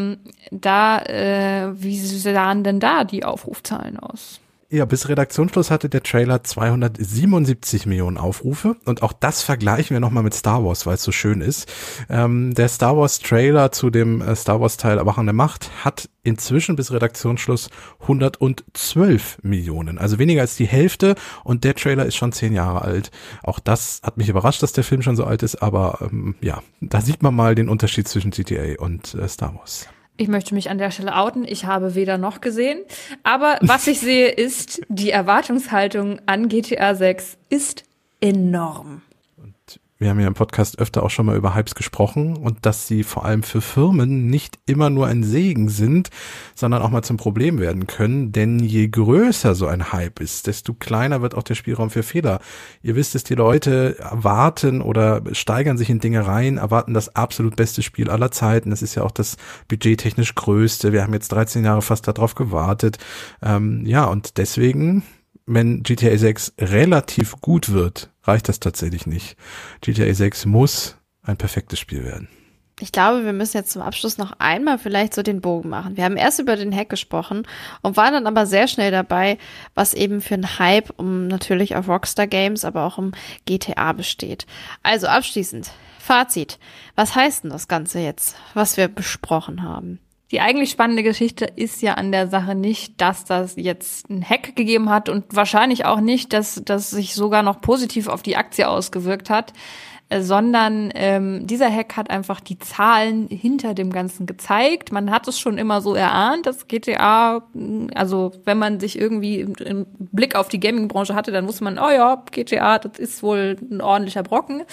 wie sahen denn da die Aufrufzahlen aus? Ja, bis Redaktionsschluss hatte der Trailer 277 Millionen Aufrufe und auch das vergleichen wir nochmal mit Star Wars, weil es so schön ist. Der Star Wars Trailer zu dem Star Wars Teil Erwachen der Macht hat inzwischen bis Redaktionsschluss 112 Millionen, also weniger als die Hälfte, und der Trailer ist schon 10 Jahre alt. Auch das hat mich überrascht, dass der Film schon so alt ist, aber ja, da sieht man mal den Unterschied zwischen GTA und Star Wars. Ich möchte mich an der Stelle outen. Ich habe weder noch gesehen. Aber was ich sehe, ist, die Erwartungshaltung an GTA 6 ist enorm. Wir haben ja im Podcast öfter auch schon mal über Hypes gesprochen und dass sie vor allem für Firmen nicht immer nur ein Segen sind, sondern auch mal zum Problem werden können. Denn je größer so ein Hype ist, desto kleiner wird auch der Spielraum für Fehler. Ihr wisst es, die Leute erwarten oder steigern sich in Dinge rein, erwarten das absolut beste Spiel aller Zeiten. Das ist ja auch das budgettechnisch größte. Wir haben jetzt 13 Jahre fast darauf gewartet. Ja, und deswegen, wenn GTA 6 relativ gut wird, reicht das tatsächlich nicht. GTA 6 muss ein perfektes Spiel werden. Ich glaube, wir müssen jetzt zum Abschluss noch einmal vielleicht so den Bogen machen. Wir haben erst über den Hack gesprochen und waren dann aber sehr schnell dabei, was eben für ein Hype natürlich auf Rockstar Games, aber auch um GTA besteht. Also abschließend, Fazit. Was heißt denn das Ganze jetzt, was wir besprochen haben? Die eigentlich spannende Geschichte ist ja an der Sache nicht, dass das jetzt einen Hack gegeben hat und wahrscheinlich auch nicht, dass das sich sogar noch positiv auf die Aktie ausgewirkt hat, sondern dieser Hack hat einfach die Zahlen hinter dem Ganzen gezeigt. Man hat es schon immer so erahnt, dass GTA, also wenn man sich irgendwie einen Blick auf die Gaming-Branche hatte, dann wusste man, oh ja, GTA, das ist wohl ein ordentlicher Brocken.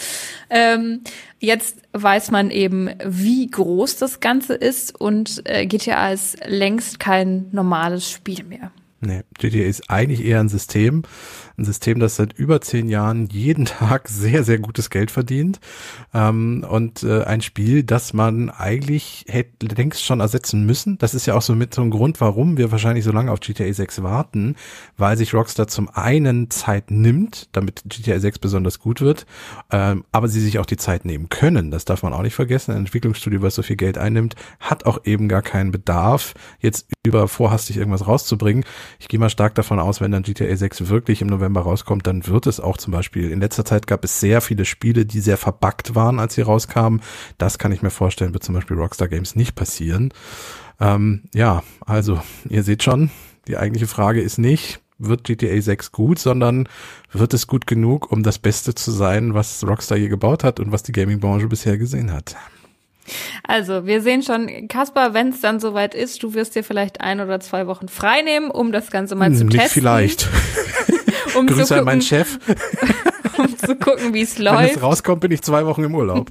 Jetzt weiß man eben, wie groß das Ganze ist und GTA ist längst kein normales Spiel mehr. Nee, GTA ist eigentlich eher ein System, das seit über 10 Jahren jeden Tag sehr, sehr gutes Geld verdient und ein Spiel, das man eigentlich hätte längst schon ersetzen müssen. Das ist ja auch so mit so ein Grund, warum wir wahrscheinlich so lange auf GTA 6 warten, weil sich Rockstar zum einen Zeit nimmt, damit GTA 6 besonders gut wird, aber sie sich auch die Zeit nehmen können. Das darf man auch nicht vergessen. Ein Entwicklungsstudio, was so viel Geld einnimmt, hat auch eben gar keinen Bedarf, jetzt vorhastig irgendwas rauszubringen. Ich gehe mal stark davon aus, wenn dann GTA 6 wirklich im November rauskommt, dann wird es auch zum Beispiel, in letzter Zeit gab es sehr viele Spiele, die sehr verbuggt waren, als sie rauskamen. Das kann ich mir vorstellen, wird zum Beispiel Rockstar Games nicht passieren. Ja, also ihr seht schon, die eigentliche Frage ist nicht, wird GTA 6 gut, sondern wird es gut genug, um das Beste zu sein, was Rockstar je gebaut hat und was die Gaming-Branche bisher gesehen hat. Also, wir sehen schon, Kaspar, wenn es dann soweit ist, du wirst dir vielleicht 1 oder 2 Wochen frei nehmen, um das Ganze mal zu testen. Vielleicht. Grüße an meinen Chef. Um zu gucken, wie es läuft. Wenn es rauskommt, bin ich 2 Wochen im Urlaub.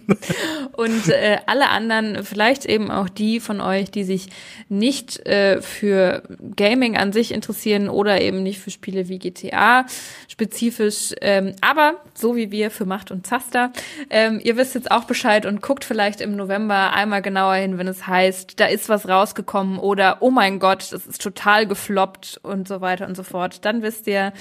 Und alle anderen, vielleicht eben auch die von euch, die sich nicht für Gaming an sich interessieren oder eben nicht für Spiele wie GTA spezifisch, aber so wie wir für Macht und Zaster. Ihr wisst jetzt auch Bescheid und guckt vielleicht im November einmal genauer hin, wenn es heißt, da ist was rausgekommen oder oh mein Gott, das ist total gefloppt und so weiter und so fort. Dann wisst ihr,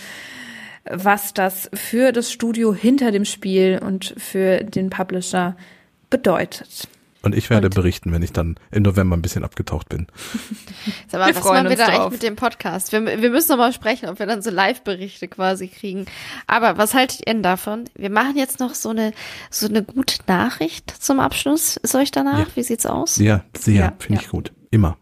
was das für das Studio hinter dem Spiel und für den Publisher bedeutet. Und ich werde berichten, wenn ich dann im November ein bisschen abgetaucht bin. Aber was machen wir da eigentlich mit dem Podcast? Wir müssen noch mal sprechen, ob wir dann so Live-Berichte quasi kriegen. Aber was haltet ihr denn davon? Wir machen jetzt noch so eine gute Nachricht zum Abschluss. Ist euch danach? Ja. Wie sieht's aus? Ja, sehr. Finde ich gut. Immer.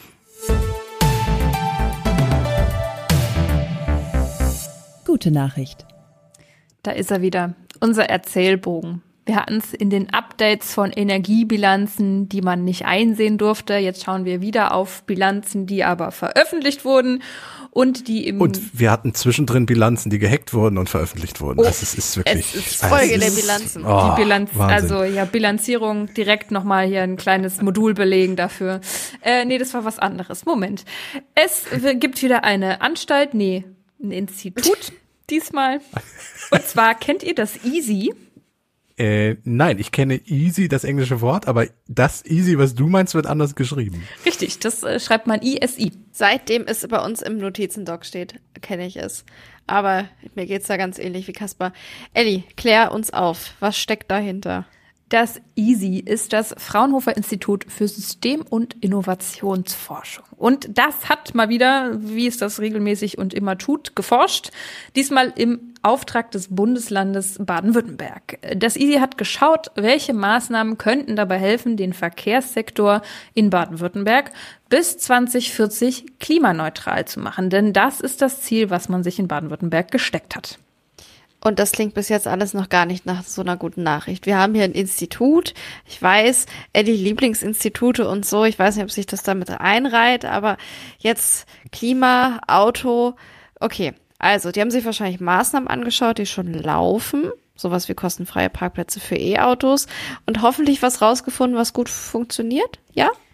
Gute Nachricht. Da ist er wieder, unser Erzählbogen. Wir hatten es in den Updates von Energiebilanzen, die man nicht einsehen durfte. Jetzt schauen wir wieder auf Bilanzen, die aber veröffentlicht wurden und die Und wir hatten zwischendrin Bilanzen, die gehackt wurden und veröffentlicht wurden. Das ist wirklich... Es ist Folge der Bilanzen. Die Bilanz, Wahnsinn. Also ja, Bilanzierung, direkt nochmal hier ein kleines Modul belegen dafür. Nee, das war was anderes. Moment. Es gibt wieder eine Anstalt, ein Institut diesmal. Und zwar, kennt ihr das Easy? Nein, ich kenne Easy, das englische Wort, aber das Easy, was du meinst, wird anders geschrieben. Richtig, das schreibt man ISI. Seitdem es bei uns im Notizendoc steht, kenne ich es. Aber mir geht's da ganz ähnlich wie Kaspar. Elli, klär uns auf. Was steckt dahinter? Das EASY ist das Fraunhofer Institut für System- und Innovationsforschung. Und das hat mal wieder, wie es das regelmäßig und immer tut, geforscht. Diesmal im Auftrag des Bundeslandes Baden-Württemberg. Das EASY hat geschaut, welche Maßnahmen könnten dabei helfen, den Verkehrssektor in Baden-Württemberg bis 2040 klimaneutral zu machen. Denn das ist das Ziel, was man sich in Baden-Württemberg gesteckt hat. Und das klingt bis jetzt alles noch gar nicht nach so einer guten Nachricht. Wir haben hier ein Institut. Ich weiß, die Lieblingsinstitute und so. Ich weiß nicht, ob sich das damit einreiht, aber jetzt Klima, Auto. Okay, also die haben sich wahrscheinlich Maßnahmen angeschaut, die schon laufen. Sowas wie kostenfreie Parkplätze für E-Autos. Und hoffentlich was rausgefunden, was gut funktioniert. Ja?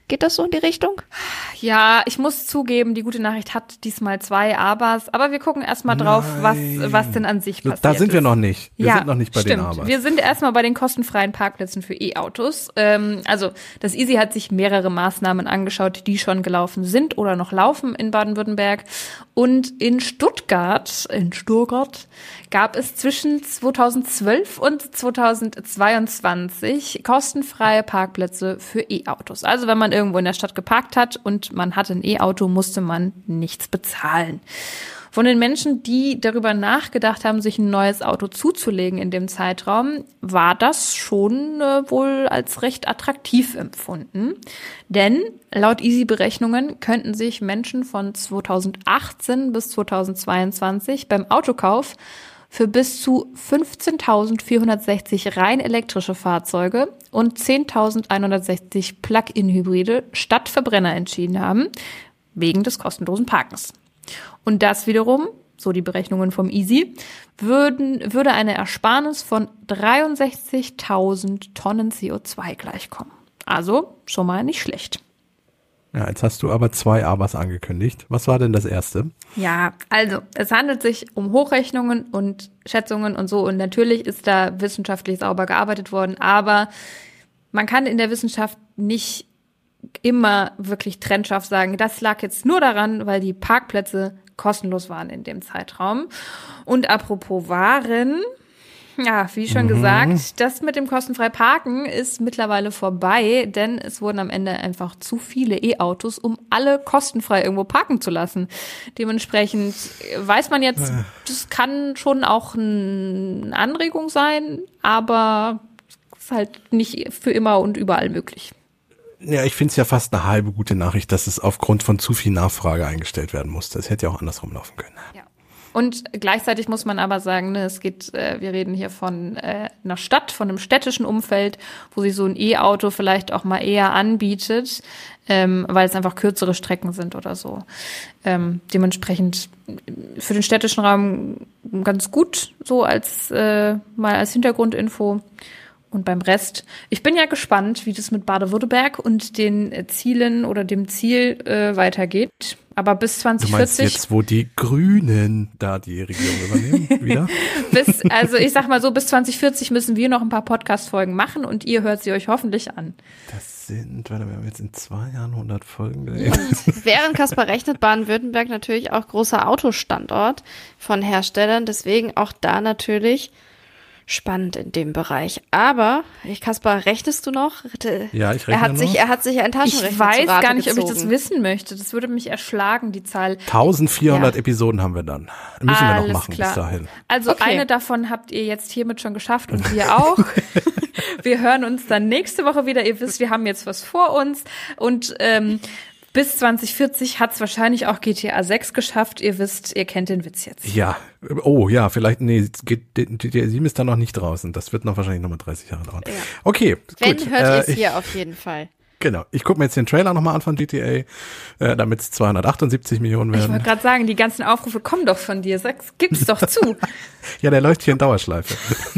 Geht das so in die Richtung? Ja, ich muss zugeben, die gute Nachricht hat diesmal 2 Abers, aber wir gucken erstmal drauf, was denn an sich passiert. Da sind wir noch nicht. Wir Ja, sind noch nicht bei stimmt. den Abers. Wir sind erstmal bei den kostenfreien Parkplätzen für E-Autos. Also das Easy hat sich mehrere Maßnahmen angeschaut, die schon gelaufen sind oder noch laufen in Baden-Württemberg. Und in Stuttgart gab es zwischen 2012 und 2022 kostenfreie Parkplätze für E-Autos. Also wenn man irgendwo in der Stadt geparkt hat und man hatte ein E-Auto, musste man nichts bezahlen. Von den Menschen, die darüber nachgedacht haben, sich ein neues Auto zuzulegen in dem Zeitraum, war das schon wohl als recht attraktiv empfunden. Denn laut Easy-Berechnungen könnten sich Menschen von 2018 bis 2022 beim Autokauf für bis zu 15.460 rein elektrische Fahrzeuge und 10.160 Plug-in-Hybride statt Verbrenner entschieden haben, wegen des kostenlosen Parkens. Und das wiederum, so die Berechnungen vom Easy, würde eine Ersparnis von 63.000 Tonnen CO2 gleichkommen. Also schon mal nicht schlecht. Ja, jetzt hast du aber 2 Abers angekündigt. Was war denn das erste? Ja, also es handelt sich um Hochrechnungen und Schätzungen und so. Und natürlich ist da wissenschaftlich sauber gearbeitet worden. Aber man kann in der Wissenschaft nicht immer wirklich trennscharf sagen, das lag jetzt nur daran, weil die Parkplätze kostenlos waren in dem Zeitraum. Und apropos Waren, ja, wie schon gesagt, das mit dem kostenfrei Parken ist mittlerweile vorbei, denn es wurden am Ende einfach zu viele E-Autos, um alle kostenfrei irgendwo parken zu lassen. Dementsprechend weiß man jetzt, das kann schon auch eine Anregung sein, aber es ist halt nicht für immer und überall möglich. Ja, ich finde es ja fast eine halbe gute Nachricht, dass es aufgrund von zu viel Nachfrage eingestellt werden musste. Es hätte ja auch andersrum laufen können. Ja. Und gleichzeitig muss man aber sagen, ne, es geht, wir reden hier von einer Stadt, von einem städtischen Umfeld, wo sich so ein E-Auto vielleicht auch mal eher anbietet, weil es einfach kürzere Strecken sind oder so. Dementsprechend für den städtischen Raum ganz gut, so als mal als Hintergrundinfo. Und beim Rest, ich bin ja gespannt, wie das mit Baden-Württemberg und den Zielen oder dem Ziel weitergeht. Aber bis 2040. Du meinst jetzt, wo die Grünen da die Regierung übernehmen, wieder? Also ich sag mal so, bis 2040 müssen wir noch ein paar Podcast-Folgen machen und ihr hört sie euch hoffentlich an. Das sind, wir haben jetzt in 2 Jahren 100 Folgen. Und während Kaspar rechnet, Baden-Württemberg natürlich auch großer Autostandort von Herstellern. Deswegen auch da natürlich spannend in dem Bereich. Aber, Kaspar, rechnest du noch? Ja, ich rechne noch. Er hat sich ein Taschenrechner Ich weiß gar nicht, gezogen. ob ich das wissen möchte. Das würde mich erschlagen, die Zahl. 1400 Episoden haben wir dann. Müssen wir noch machen klar. bis dahin. Also Okay. eine davon habt ihr jetzt hiermit schon geschafft und wir auch. Wir hören uns dann nächste Woche wieder. Ihr wisst, wir haben jetzt was vor uns und bis 2040 hat es wahrscheinlich auch GTA 6 geschafft. Ihr wisst, ihr kennt den Witz jetzt. Ja. Oh ja, vielleicht, nee, GTA 7 ist da noch nicht draußen. Das wird noch wahrscheinlich nochmal 30 Jahre dauern. Ja. Okay, Wenn, gut. hört ihr es hier auf jeden Fall. Genau. Ich gucke mir jetzt den Trailer nochmal an von GTA, damit es 278 Millionen Ich werden. wollte gerade sagen, die ganzen Aufrufe kommen doch von dir. Gib's doch zu. Ja, der läuft hier in Dauerschleife.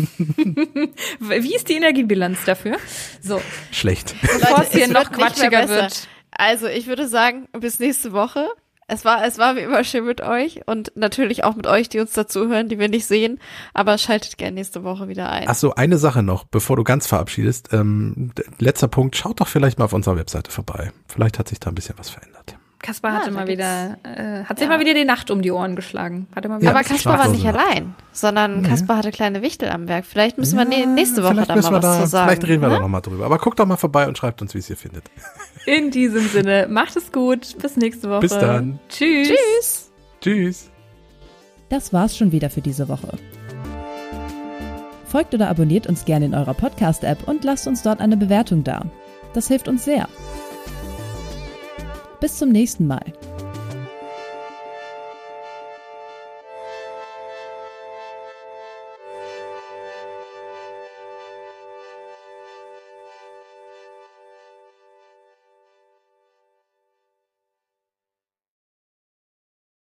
Wie ist die Energiebilanz dafür? So, Schlecht. bevor es hier es noch wird nicht mehr quatschiger besser. wird. Also, ich würde sagen, bis nächste Woche. Es war wie immer schön mit euch und natürlich auch mit euch, die uns dazuhören, die wir nicht sehen. Aber schaltet gerne nächste Woche wieder ein. Ach so, eine Sache noch, bevor du ganz verabschiedest. Letzter Punkt, schaut doch vielleicht mal auf unserer Webseite vorbei. Vielleicht hat sich da ein bisschen was verändert. Kaspar hatte da mal gibt's- wieder, hat sich mal wieder die Nacht um die Ohren geschlagen. Hatte mal Ja, wieder Aber das ist Kaspar war nicht Schlaflosen. allein, sondern Kaspar hatte kleine Wichtel am Werk. Vielleicht müssen wir nächste Woche Vielleicht da müssen mal wir was zu sagen. Vielleicht reden wir ne? da nochmal drüber. Aber guckt doch mal vorbei und schreibt uns, wie es ihr findet. In diesem Sinne, macht es gut. Bis nächste Woche. Bis dann. Tschüss. Tschüss. Tschüss. Das war's schon wieder für diese Woche. Folgt oder abonniert uns gerne in eurer Podcast-App und lasst uns dort eine Bewertung da. Das hilft uns sehr. Bis zum nächsten Mal.